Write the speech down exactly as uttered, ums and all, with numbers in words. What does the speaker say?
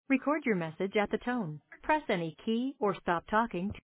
Record your message at the tone. Press any key or stop talking